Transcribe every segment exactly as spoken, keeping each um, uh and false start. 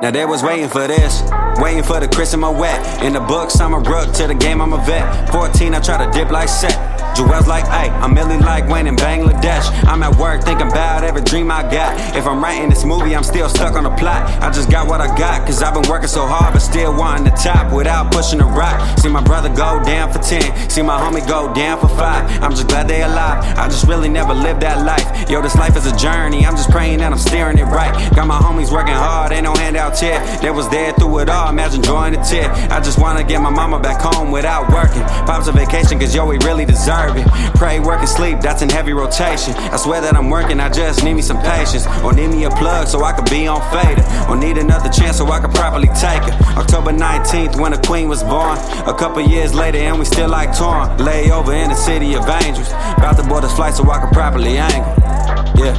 Now they was waiting for this, waiting for the Chris in my wet. In the books, I'm a rook, to the game, I'm a vet. fourteen, I try to dip like set. Joel's like, ayy, I'm Millie like Wayne in Bangladesh. I'm at work thinking about every dream I got. If I'm writing this movie, I'm still stuck on the plot. I just got what I got, cause I've been working so hard, but still wanting the top without pushing the rock. See my brother go down for ten, see my homie go down for five. I'm just glad they alive, I just really never lived that life. Yo, this life is a journey, I'm just praying that I'm steering it right. Got my homies working hard, ain't no handouts here. They was there through it all, imagine drawing a tear. I just wanna get my mama back home without working. Pops a vacation, cause yo, we really deserve it. Pray, work, and sleep, that's in heavy rotation. I swear that I'm working, I just need me some patience. Or need me a plug so I could be on fader. Or need another chance so I could properly take it. October nineteenth, when the queen was born. A couple years later and we still like torn. Lay over in the city of angels. About to board this flight so I could properly angle. Yeah.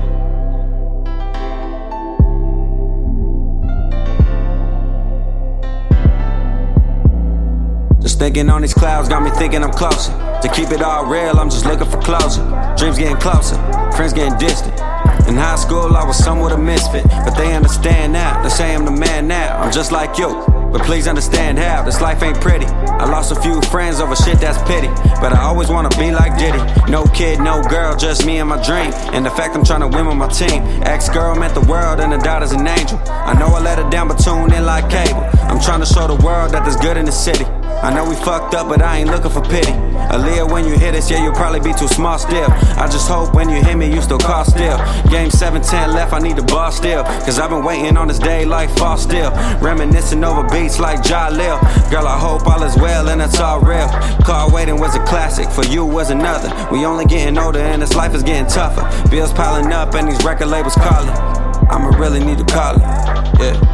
Just thinking on these clouds got me thinking I'm closer. To keep it all real, I'm just looking for closure. Dreams getting closer, friends getting distant. In high school, I was somewhat a misfit, but they understand now. They say I'm the man now, I'm just like you. But please understand how, this life ain't pretty. I lost a few friends over shit that's pity, but I always wanna be like Diddy. No kid, no girl, just me and my dream. And the fact I'm trying to win with my team. Ex-girl meant the world and the daughter's an angel. I know I let her down, but tune in like cable. I'm trying to show the world that there's good in the city. I know we fucked up, but I ain't looking for pity. Aaliyah, when you hit us, yeah, you'll probably be too small still. I just hope when you hit me, you still call still. Game seven ten left, I need the ball still. Cause I've been waiting on this day like fall still. Reminiscing over beats like Jalil. Girl, I hope all is well and it's all real. Car waiting was a classic, for you was another. We only getting older and this life is getting tougher. Bills piling up and these record labels calling. I'ma really need to call it, yeah.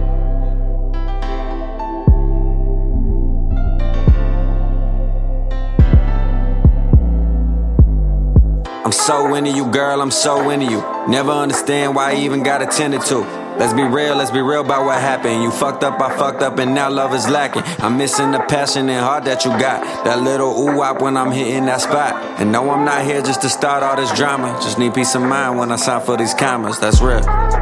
I'm so into you, girl, I'm so into you. Never understand why I even got attended to. Let's be real, let's be real about what happened. You fucked up, I fucked up, and now love is lacking. I'm missing the passion and heart that you got. That little ooh-wop when I'm hitting that spot. And no, I'm not here just to start all this drama. Just need peace of mind when I sign for these commas, that's real.